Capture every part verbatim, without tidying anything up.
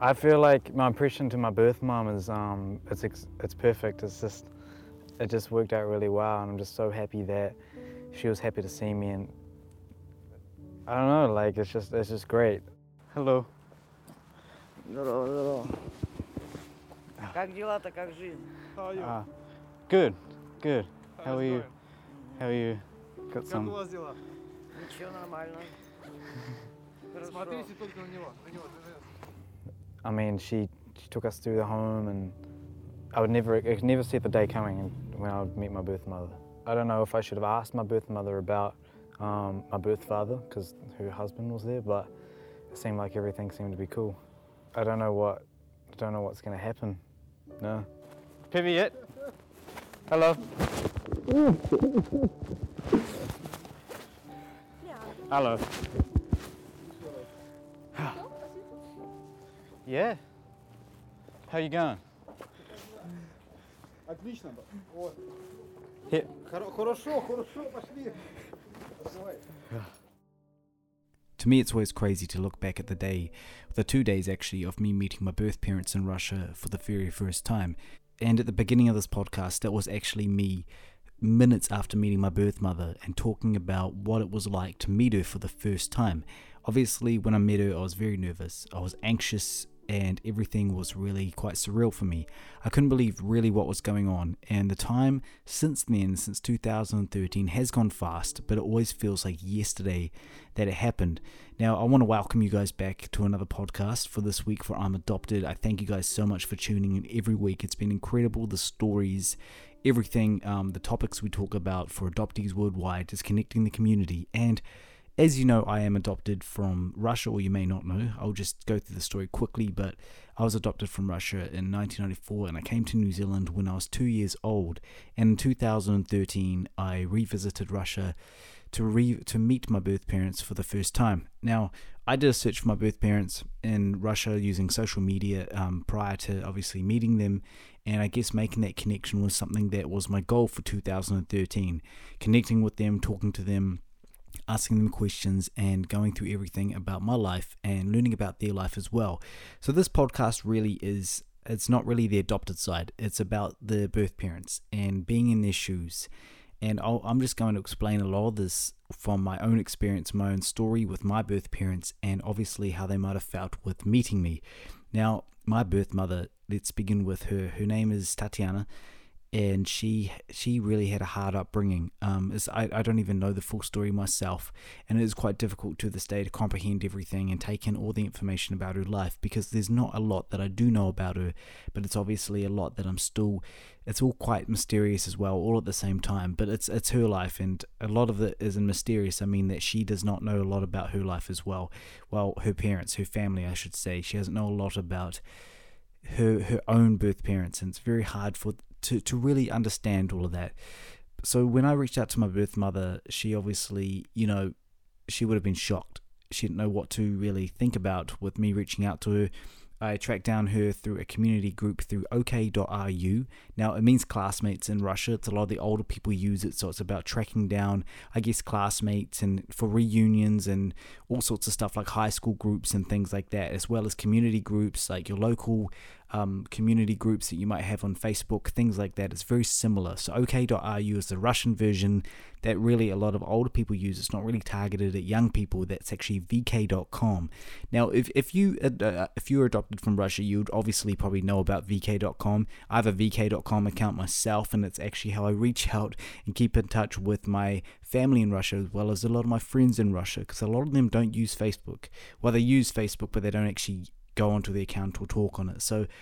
I feel like my impression to my birth mom is um, it's ex- it's perfect. It's just it just worked out really well, and I'm just so happy that she was happy to see me, and I don't know, like it's just it's just great. Hello. Здорово, здорово. Как дела-то, как жизнь? How are you? Uh, good, good. How How's are it you? going? How are you? Got Как у some. вас дела? Ничего, нормально. Хорошо. Смотрите только на него. На него. I mean, she she took us through the home, and I would never I could never see the day coming when I would meet my birth mother. I don't know if I should have asked my birth mother about um, my birth father because her husband was there, but it seemed like everything seemed to be cool. I don't know what I don't know what's going to happen. No. Pivy yet? Hello. Hello. Yeah. How you going? Отлично. Вот. Here. Хорошо, хорошо, пошли. Давай. To me, it's always crazy to look back at the day, the two days actually, of me meeting my birth parents in Russia for the very first time. And at the beginning of this podcast, that was actually me minutes after meeting my birth mother and talking about what it was like to meet her for the first time. Obviously, when I met her, I was very nervous. I was anxious, and everything was really quite surreal for me. I couldn't believe really what was going on, and the time since then, since two thousand thirteen, has gone fast, but it always feels like yesterday that it happened. Now, I want to welcome you guys back to another podcast for this week for I'm Adopted. I thank you guys so much for tuning in every week. It's been incredible, the stories, everything, um, the topics we talk about for adoptees worldwide, just connecting the community. And as you know, I am adopted from Russia, or you may not know. I'll just go through the story quickly, but I was adopted from Russia in nineteen ninety-four, and I came to New Zealand when I was two years old. And in two thousand thirteen, I revisited Russia to re- to meet my birth parents for the first time. Now, I did a search for my birth parents in Russia using social media um, prior to obviously meeting them, and I guess making that connection was something that was my goal for two thousand thirteen. Connecting with them, talking to them, asking them questions, and going through everything about my life and learning about their life as well. So this podcast really is, it's not really the adopted side. It's about the birth parents and being in their shoes. And I'll, I'm just going to explain a lot of this from my own experience, my own story with my birth parents, and obviously how they might have felt with meeting me. Now, my birth mother, let's begin with her. Her name is Tatiana, and she she really had a hard upbringing. Um, it's, I, I don't even know the full story myself, and it is quite difficult to this day to comprehend everything and take in all the information about her life, because there's not a lot that I do know about her, but it's obviously a lot that I'm still, it's all quite mysterious as well, all at the same time. But it's it's her life, and a lot of it isn't mysterious. I mean that she does not know a lot about her life as well. Well, her parents, her family, I should say. She doesn't know a lot about her her own birth parents, and it's very hard for to, to really understand all of that. So when I reached out to my birth mother, she obviously, you know, she would have been shocked. She didn't know what to really think about with me reaching out to her. I tracked down her through a community group through O K dot R U. Now, it means classmates in Russia. It's a lot of the older people use it, so it's about tracking down, I guess, classmates and for reunions and all sorts of stuff like high school groups and things like that, as well as community groups like your local um, community groups that you might have on Facebook, things like that. It's very similar. So O K dot R U is the Russian version that really a lot of older people use. It's not really targeted at young people. That's actually V K dot com. Now, if if you uh, if you were adopted from Russia, you'd obviously probably know about V K dot com. I have a V K dot com account myself, and it's actually how I reach out and keep in touch with my family in Russia, as well as a lot of my friends in Russia, because a lot of them don't use Facebook. Well, they use Facebook, but they don't actually go onto the account or talk on it. So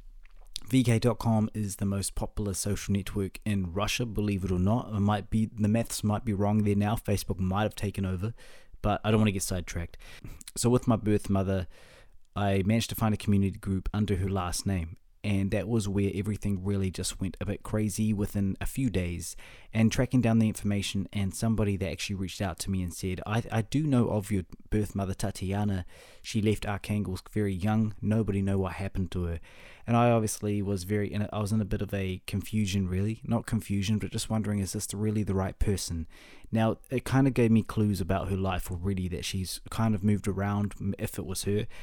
V K dot com is the most popular social network in Russia, believe it or not. It might be, the maths might be wrong there now. Facebook might have taken over, but I don't want to get sidetracked. So with my birth mother, I managed to find a community group under her last name, and that was where everything really just went a bit crazy within a few days. And tracking down the information, and somebody that actually reached out to me and said, I, I do know of your birth mother, Tatiana. She left Arkhangelsk very young. Nobody know what happened to her. And I obviously was very, in a, I was in a bit of a confusion, really. Not confusion, but just wondering, is this really the right person? Now, it kind of gave me clues about her life already, that she's kind of moved around, if it was her.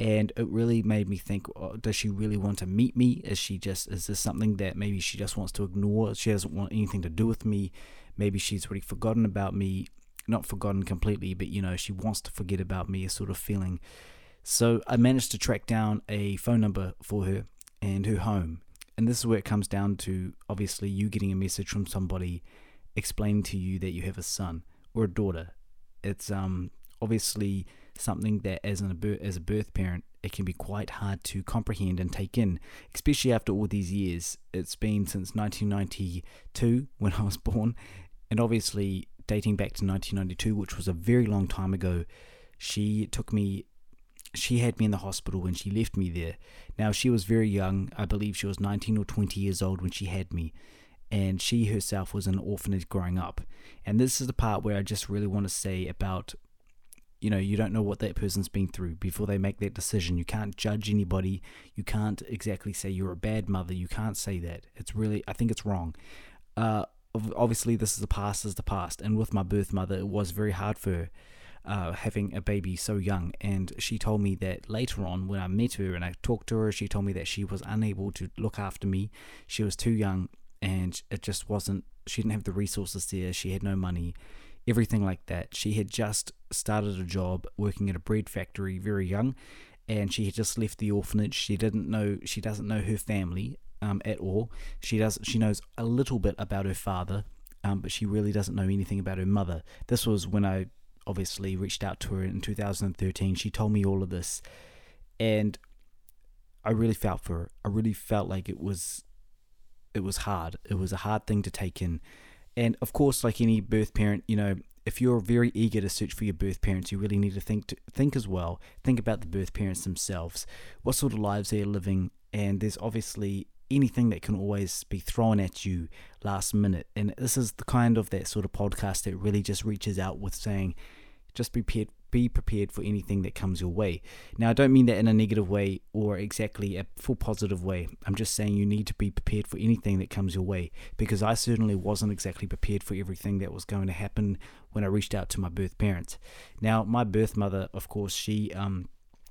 And it really made me think, oh, does she really want to meet me? Is she just, is this something that maybe she just wants to ignore? She doesn't want anything to do with me. Maybe she's already forgotten about me. Not forgotten completely, but, you know, she wants to forget about me, a sort of feeling. So I managed to track down a phone number for her and her home. And this is where it comes down to, obviously, you getting a message from somebody explaining to you that you have a son or a daughter. It's um obviously something that as, an, as a birth parent, it can be quite hard to comprehend and take in, especially after all these years. It's been since nineteen ninety-two when I was born, and obviously dating back to nineteen ninety-two, which was a very long time ago. She took me, she had me in the hospital when she left me there. Now, she was very young. I believe she was nineteen or twenty years old when she had me, and she herself was in an orphanage growing up. And this is the part where I just really want to say about, you know, you don't know what that person's been through before they make that decision. You can't judge anybody. You can't exactly say you're a bad mother. You can't say that. It's really, I think it's wrong. Uh, obviously, this is the past is the past. And with my birth mother, it was very hard for her, uh, having a baby so young. And she told me that later on, when I met her and I talked to her, she told me that she was unable to look after me. She was too young, and it just wasn't, she didn't have the resources there. She had no money, everything like that. She had just started a job working at a bread factory very young, and she had just left the orphanage. She didn't know, she doesn't know her family um, at all. She does, she knows a little bit about her father, um, but she really doesn't know anything about her mother. This was when I obviously reached out to her in two thousand thirteen. She told me all of this, and I really felt for her. I really felt like it was, it was hard. It was a hard thing to take in. And of course, like any birth parent, you know, if you're very eager to search for your birth parents, you really need to think to, think as well. Think about the birth parents themselves, what sort of lives they're living, and there's obviously anything that can always be thrown at you last minute. And this is the kind of that sort of podcast that really just reaches out with saying, just be prepared, be prepared for anything that comes your way. Now, I don't mean that in a negative way or exactly a full positive way. I'm just saying you need to be prepared for anything that comes your way, because I certainly wasn't exactly prepared for everything that was going to happen when I reached out to my birth parents. Now, my birth mother, of course, she um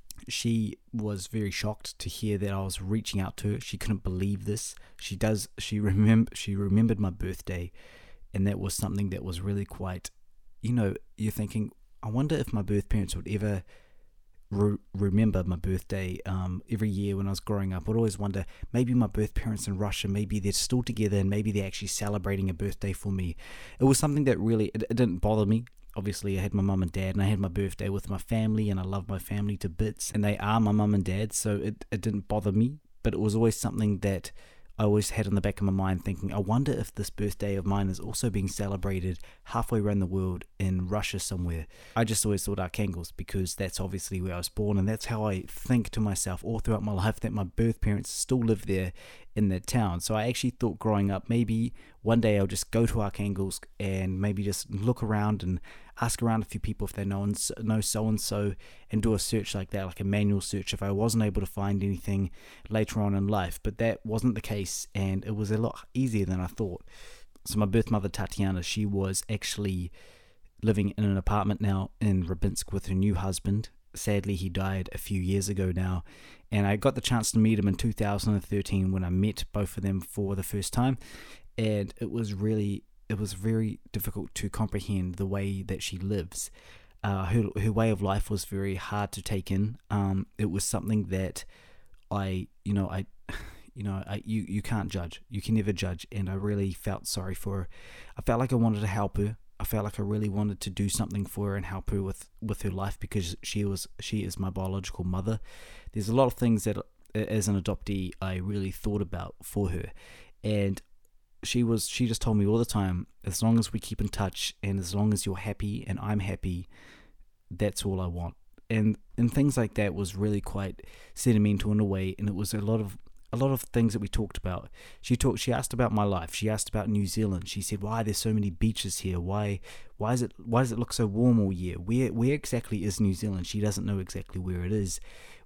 she was very shocked to hear that I was reaching out to her. She couldn't believe this. She does she remember she remembered my birthday, and that was something that was really quite, you know, you're thinking, I wonder if my birth parents would ever re- remember my birthday um, every year when I was growing up. I'd always wonder, maybe my birth parents in Russia, maybe they're still together and maybe they're actually celebrating a birthday for me. It was something that really, it, it didn't bother me. Obviously, I had my mum and dad, and I had my birthday with my family, and I love my family to bits, and they are my mum and dad, so it, it didn't bother me. But it was always something that I always had in the back of my mind, thinking, I wonder if this birthday of mine is also being celebrated halfway around the world in Russia somewhere. I just always thought Arkhangelsk, because that's obviously where I was born, and that's how I think to myself all throughout my life, that my birth parents still live there in that town. So I actually thought growing up, maybe one day I'll just go to Arkhangelsk and maybe just look around and ask around a few people if they know, and know so-and-so, and do a search like that, like a manual search, if I wasn't able to find anything later on in life. But that wasn't the case, and it was a lot easier than I thought. So my birth mother, Tatiana, she was actually living in an apartment now in Rybinsk with her new husband. Sadly, he died a few years ago now, and I got the chance to meet him in two thousand thirteen when I met both of them for the first time, and it was really it was very difficult to comprehend the way that she lives. Uh, her her way of life was very hard to take in. Um, it was something that I, you know, I, you know, I you you can't judge. You can never judge, and I really felt sorry for her. I felt like I wanted to help her. I felt like I really wanted to do something for her and help her with, with her life, because she was she is my biological mother. There's a lot of things that, as an adoptee, I really thought about for her, and she was she just told me all the time, as long as we keep in touch and as long as you're happy and I'm happy, that's all I want. And and things like that was really quite sentimental in a way, and it was a lot of a lot of things that we talked about. She talked she asked about my life. She asked about New Zealand. She said, why there's so many beaches here? Why why is it why does it look so warm all year? Where where exactly is New Zealand? She doesn't know exactly where it is.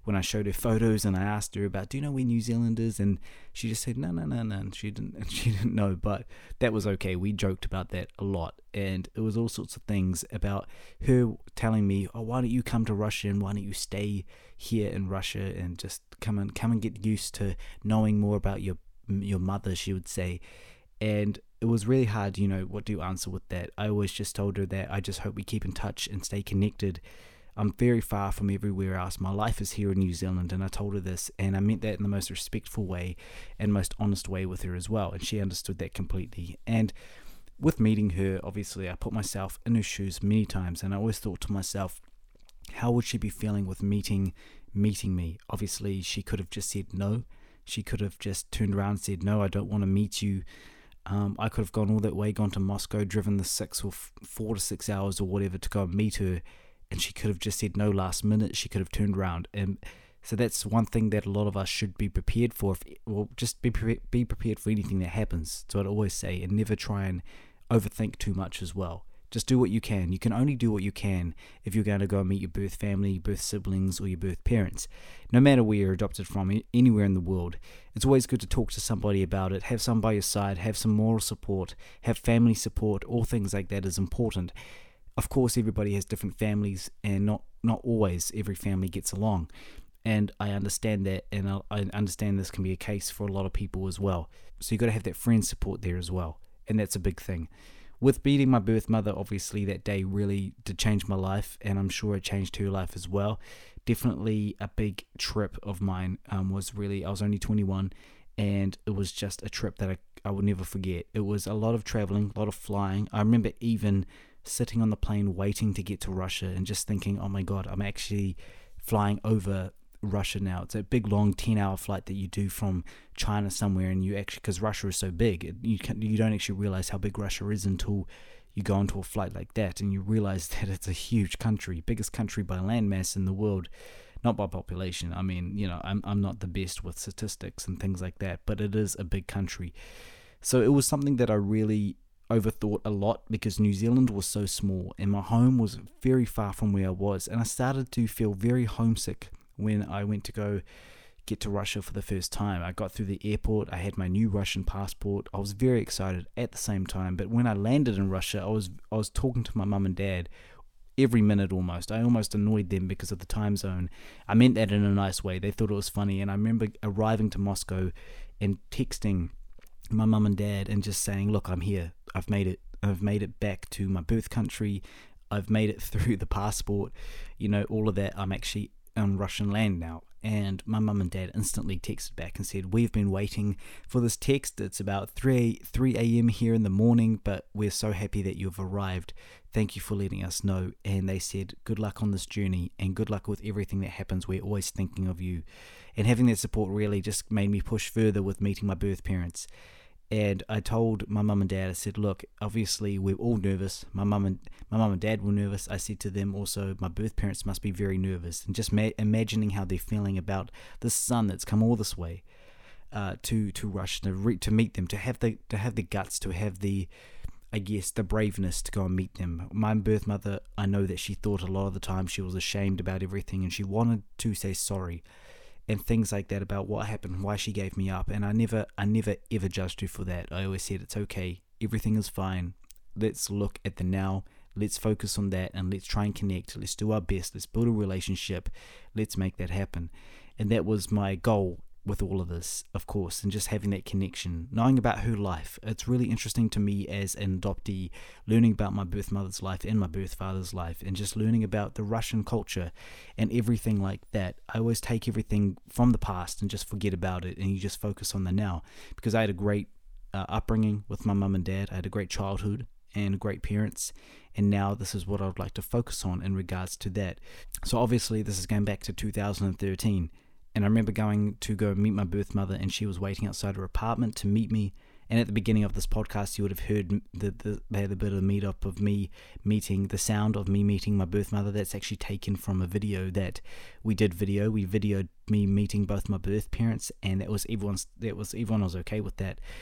when I showed her photos and I asked her about, do you know where New Zealand is? And she just said, no, no, no, no. And she didn't, and she didn't know, but that was okay. We joked about that a lot. And it was all sorts of things about her telling me, oh, why don't you come to Russia and why don't you stay here in Russia and just come and come and get used to knowing more about your your mother, she would say. And it was really hard, you know, what do you answer with that? I always just told her that I just hope we keep in touch and stay connected. I'm very far from everywhere else. My life is here in New Zealand, and I told her this, and I meant that in the most respectful way and most honest way with her as well, and she understood that completely. And with meeting her, obviously, I put myself in her shoes many times, and I always thought to myself, how would she be feeling with meeting meeting me? Obviously, she could have just said no. She could have just turned around and said, no, I don't want to meet you. Um, I could have gone all that way, gone to Moscow, driven the six or f- four to six hours or whatever to go and meet her, and she could have just said no last minute. She could have turned around. And so that's one thing that a lot of us should be prepared for. If, well, just be pre- be prepared for anything that happens. So I'd always say, and never try and overthink too much as well. Just do what you can. You can only do what you can if you're going to go and meet your birth family, birth siblings, or your birth parents. No matter where you're adopted from, anywhere in the world, it's always good to talk to somebody about it. Have someone by your side, have some moral support, have family support. All things like that is important. Of course, everybody has different families, and not, not always every family gets along. And I understand that, and I, I understand this can be a case for a lot of people as well. So you've got to have that friend support there as well, and that's a big thing. With meeting my birth mother, obviously that day really did change my life, and I'm sure it changed her life as well. Definitely a big trip of mine um, was really, I was only twenty-one, and it was just a trip that I, I will never forget. It was a lot of traveling, a lot of flying. I remember even sitting on the plane waiting to get to Russia and just thinking, oh my God, I'm actually flying over Russia now. It's a big long ten hour flight that you do from China somewhere, and you actually, because Russia is so big, you can, you don't actually realize how big Russia is until you go onto a flight like that, and you realize that it's a huge country, biggest country by landmass in the world, not by population. I mean, you know, I'm I'm not the best with statistics and things like that, but it is a big country. So it was something that I really overthought a lot, because New Zealand was so small and my home was very far from where I was, and I started to feel very homesick when I went to go get to Russia for the first time. I got through the airport, I had my new Russian passport, I was very excited at the same time, but when I landed in Russia, I was I was talking to my mum and dad every minute almost. I almost annoyed them because of the time zone. I meant that in a nice way. They thought it was funny, and I remember arriving to Moscow and texting my mum and dad and just saying, look, I'm here, I've made it, I've made it back to my birth country, I've made it through the passport, you know, all of that. I'm actually on Russian land now. And my mum and dad instantly texted back and said, we've been waiting for this text. It's about three a.m. here in the morning, but we're so happy that you've arrived. Thank you for letting us know. And they said, good luck on this journey and good luck with everything that happens. We're always thinking of you. And having that support really just made me push further with meeting my birth parents. And I told my mum and dad, I said, look, obviously we're all nervous. My mum and my mum and dad were nervous. I said to them also, my birth parents must be very nervous. And just ma- imagining how they're feeling about this son that's come all this way uh, to to Russia to re- to meet them, to have the to have the guts, to have the, I guess, the braveness to go and meet them. My birth mother, I know that she thought a lot of the time she was ashamed about everything, and she wanted to say sorry and things like that about what happened, why she gave me up. And I never, I never ever judged her for that. I always said, it's okay, everything is fine. Let's look at the now. Let's focus on that, and let's try and connect. Let's do our best. Let's build a relationship. Let's make that happen. And that was my goal with all of this, of course, and just having that connection, knowing about her life. It's really interesting to me as an adoptee, learning about my birth mother's life and my birth father's life, and just learning about the Russian culture and everything like that. I always take everything from the past and just forget about it, and you just focus on the now, because I had a great uh, upbringing with my mum and dad. I had a great childhood and great parents, and now this is what I would like to focus on in regards to that. So obviously this is going back to two thousand thirteen. And I remember going to go meet my birth mother, and she was waiting outside her apartment to meet me. And at the beginning of this podcast, you would have heard the, the, they had a bit of a meet-up of me meeting, the sound of me meeting my birth mother. That's actually taken from a video that we did video. We videoed me meeting both my birth parents, and that was everyone's, that was, everyone was okay with that.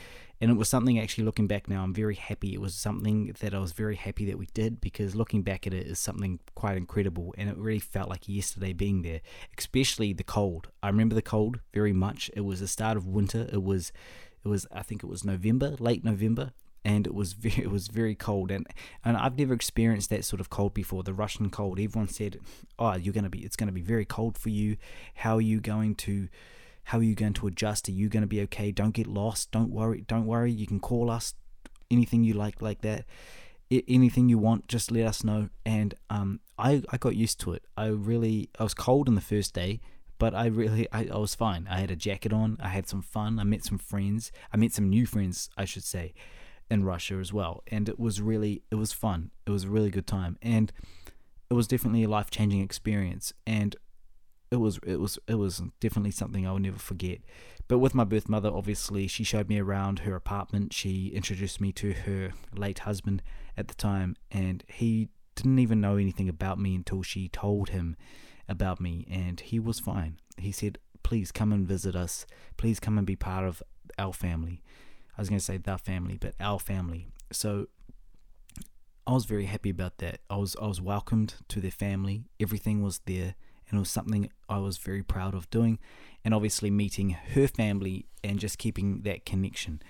And it was something, actually looking back now, I'm very happy. It was something that I was very happy that we did, because looking back at it is something quite incredible, and it really felt like yesterday being there, especially the cold. I remember the cold very much. It was the start of winter. It was, it was I think it was November, late November, and it was very, it was very cold, and and I've never experienced that sort of cold before. The Russian cold. Everyone said, "Oh, you're gonna be. It's gonna be very cold for you. How are you going to, how are you going to adjust? Are you going to be okay? Don't get lost. Don't worry. Don't worry. You can call us. Anything you like, like that. I, anything you want, just let us know." And um, I I got used to it. I really, I was cold on the first day, but I really, I, I was fine. I had a jacket on. I had some fun. I met some friends. I met some new friends, I should say, in Russia as well, and it was really, it was fun. It was a really good time, and it was definitely a life-changing experience, and it was it was it was definitely something I will never forget. But with my birth mother, obviously, she showed me around her apartment. She introduced me to her late husband at the time, and he didn't even know anything about me until she told him about me, and he was fine. He said, "Please come and visit us. Please come and be part of our family." I was going to say the family, but our family. So I was very happy about that. I was I was welcomed to their family. Everything was there, and it was something I was very proud of doing. And obviously meeting her family and just keeping that connection.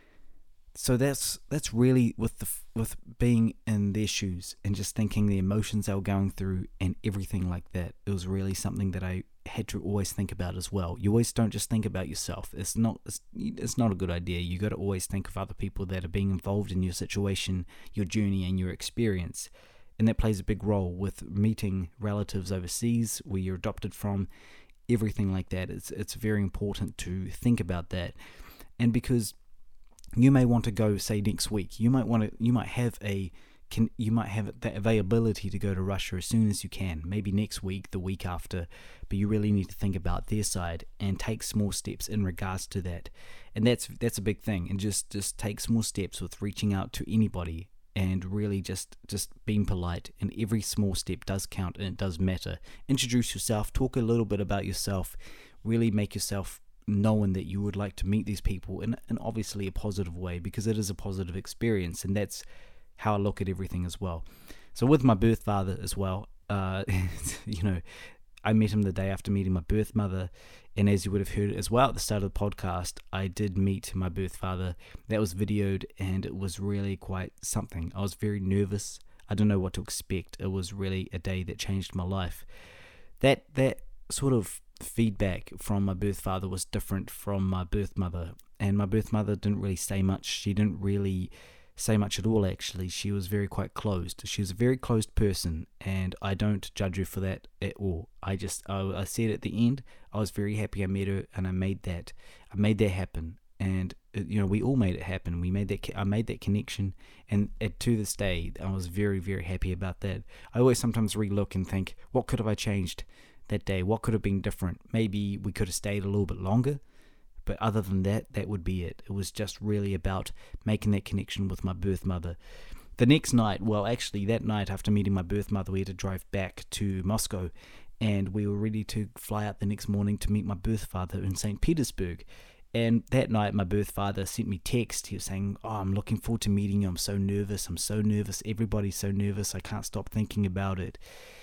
So that's that's really with the with being in their shoes and just thinking the emotions they were going through and everything like that. It was really something that I had to always think about as well. You always don't just think about yourself. It's not it's, it's not a good idea. You got to always think of other people that are being involved in your situation, your journey, and your experience. And that plays a big role with meeting relatives overseas where you're adopted from. Everything like that. It's it's very important to think about that. And because you may want to go, say, next week, you might want to you might have a Can, you might have that availability to go to Russia as soon as you can, maybe next week, the week after, but you really need to think about their side and take small steps in regards to that. And that's that's a big thing, and just, just take small steps with reaching out to anybody and really just, just being polite, and every small step does count and it does matter. Introduce yourself, talk a little bit about yourself, really make yourself knowing that you would like to meet these people in, in obviously a positive way, because it is a positive experience, and that's how I look at everything as well. So with my birth father as well, uh, you know, I met him the day after meeting my birth mother, and as you would have heard as well at the start of the podcast, I did meet my birth father. That was videoed, and it was really quite something. I was very nervous. I didn't know what to expect. It was really a day that changed my life. That that sort of feedback from my birth father was different from my birth mother, and my birth mother didn't really say much. She didn't really say much at all, actually. She was very quite closed. She was a very closed person, and I don't judge her for that at all. I just, I, I said at the end, I was very happy I met her, and I made that, I made that happen, and you know, we all made it happen. We made that, I made that connection, and at, to this day, I was very, very happy about that. I always sometimes relook and think, what could have I changed that day? What could have been different? Maybe we could have stayed a little bit longer. But other than that, that would be it. It was just really about making that connection with my birth mother. The next night, well, actually that night after meeting my birth mother, we had to drive back to Moscow, and we were ready to fly out the next morning to meet my birth father in Saint Petersburg. And that night, my birth father sent me text. He was saying, "Oh, I'm looking forward to meeting you. I'm so nervous. I'm so nervous. Everybody's so nervous. I can't stop thinking about it."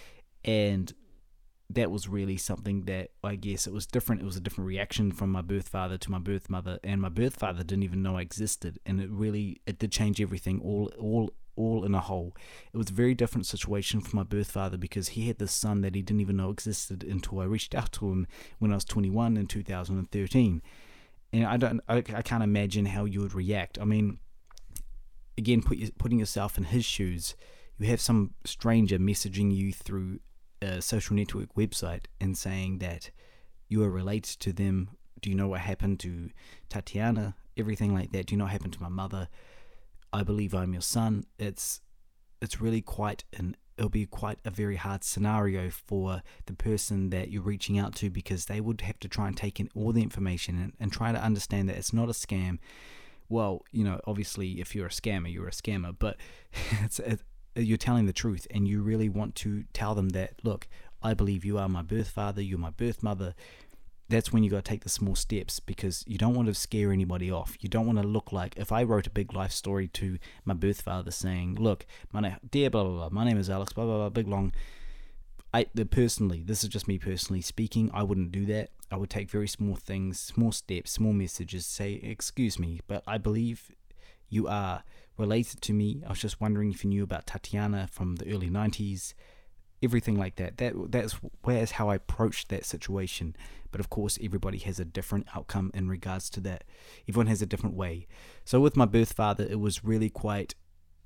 And that was really something that, I guess, it was different. It was a different reaction from my birth father to my birth mother, and my birth father didn't even know I existed, and it really, it did change everything, all, all, all in a whole. It was a very different situation for my birth father, because he had this son that he didn't even know existed until I reached out to him when I was twenty-one in two thousand thirteen, and I don't, I, I can't imagine how you would react. I mean, again, put, putting yourself in his shoes, you have some stranger messaging you through a social network website and saying that you are related to them. Do you know what happened to Tatiana? Everything like that. Do you know what happened to my mother? I believe I'm your son. It's it's really quite an it'll be quite a very hard scenario for the person that you're reaching out to, because they would have to try and take in all the information and, and try to understand that it's not a scam. Well, you know, obviously if you're a scammer, you're a scammer, but it's it, you're telling the truth, and you really want to tell them that, look, I believe you are my birth father, you're my birth mother, that's when you got to take the small steps, because you don't want to scare anybody off. You don't want to look like, if I wrote a big life story to my birth father saying, look, my name, dear blah, blah, blah, my name is Alex, blah, blah, blah, big long, I the, personally, this is just me personally speaking, I wouldn't do that. I would take very small things, small steps, small messages, say, excuse me, but I believe you are related to me. I was just wondering if you knew about Tatiana from the early nineties, everything like that. That that's where's how I approached that situation. But of course, everybody has a different outcome in regards to that. Everyone has a different way. So with my birth father, it was really quite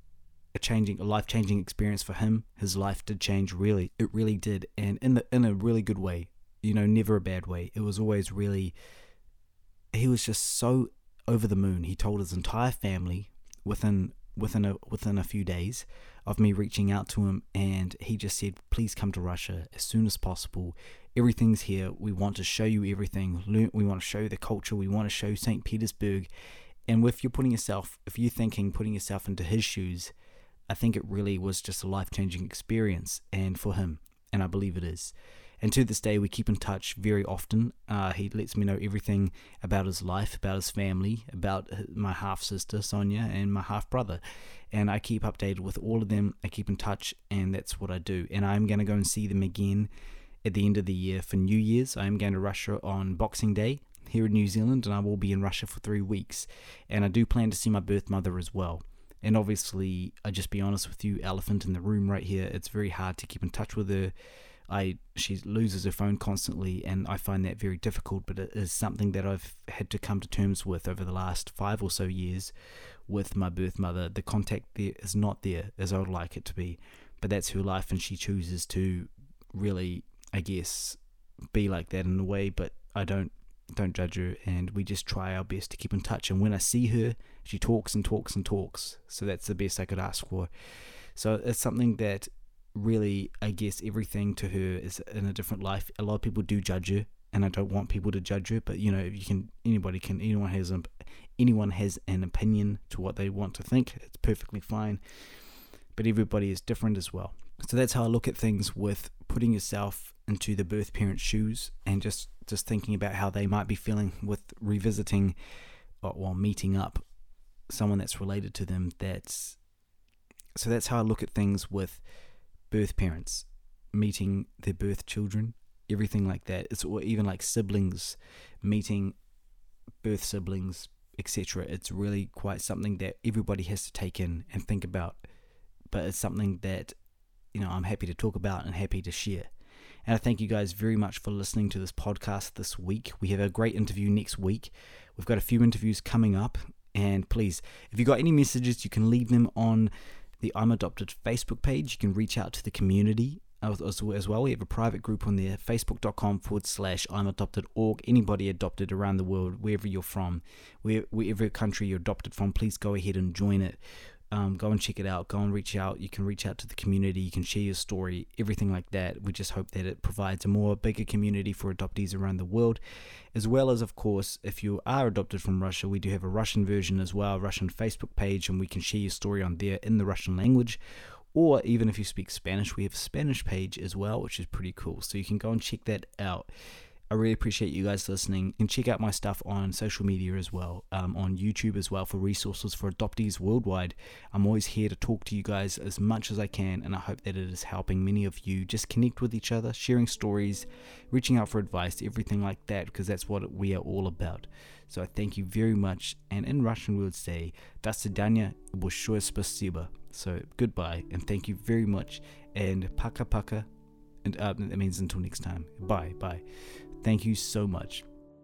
a changing, a life-changing experience for him. His life did change, really. It really did, and in the in a really good way. You know, never a bad way. It was always really. He was just so over the moon. He told his entire family within within a within a few days of me reaching out to him, and he just said, please come to Russia as soon as possible. Everything's here. We want to show you everything. Learn, we want to show you the culture. We want to show Saint Petersburg. And if you're putting yourself, if you're thinking, putting yourself into his shoes, I think it really was just a life-changing experience, and for him, and I believe it is. And to this day, we keep in touch very often. Uh, he lets me know everything about his life, about his family, about my half-sister, Sonia, and my half-brother. And I keep updated with all of them. I keep in touch, and that's what I do. And I'm going to go and see them again at the end of the year for New Year's. I'm going to Russia on Boxing Day here in New Zealand, and I will be in Russia for three weeks. And I do plan to see my birth mother as well. And obviously, I'll just be honest with you, elephant in the room right here, it's very hard to keep in touch with her. I she loses her phone constantly, and I find that very difficult, but it is something that I've had to come to terms with over the last five or so years with my birth mother. The contact there is not there as I would like it to be, but that's her life, and she chooses to really, I guess, be like that in a way, but I don't don't judge her, and we just try our best to keep in touch. And when I see her, she talks and talks and talks, so that's the best I could ask for. So it's something that really, I guess, everything to her is in a different life. A lot of people do judge her, and I don't want people to judge her, but you know, you can, anybody can, anyone has an, anyone has an opinion to what they want to think. It's perfectly fine, but everybody is different as well. So that's how I look at things, with putting yourself into the birth parent's shoes, and just just thinking about how they might be feeling with revisiting or, or meeting up someone that's related to them. That's so that's how I look at things with birth parents, meeting their birth children, everything like that. It's or even like siblings, meeting birth siblings, et cetera. It's really quite something that everybody has to take in and think about, but it's something that, you know, I'm happy to talk about and happy to share. And I thank you guys very much for listening to this podcast this week. We have a great interview next week. We've got a few interviews coming up, and please, if you've got any messages, you can leave them on the I'm Adopted Facebook page. You can reach out to the community as, as well. We have a private group on there, facebook.com forward slash I'm Adopted org. Anybody adopted around the world, wherever you're from, where, wherever country you're adopted from, please go ahead and join it. Um, go and check it out. Go and reach out. You can reach out to the community. You can share your story, everything like that. We just hope that it provides a more bigger community for adoptees around the world, as well as, of course, if you are adopted from Russia, we do have a Russian version as well, a Russian Facebook page, and we can share your story on there in the Russian language. Or even if you speak Spanish, we have a Spanish page as well, which is pretty cool. So you can go and check that out. I really appreciate you guys listening, and check out my stuff on social media as well, um, on YouTube as well, for resources for adoptees worldwide. I'm always here to talk to you guys as much as I can, and I hope that it is helping many of you just connect with each other, sharing stories, reaching out for advice, everything like that, because that's what we are all about. So I thank you very much, and in Russian we would say "До свидания, большое спасибо." So goodbye, and thank you very much, and пока-пока, and uh, that means until next time. Bye, bye. Thank you so much.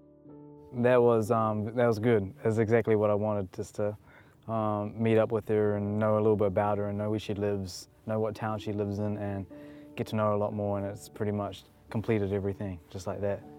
That was um, that was good. That's exactly what I wanted, just to um, meet up with her and know a little bit about her and know where she lives, know what town she lives in, and get to know her a lot more. And it's pretty much completed everything, just like that.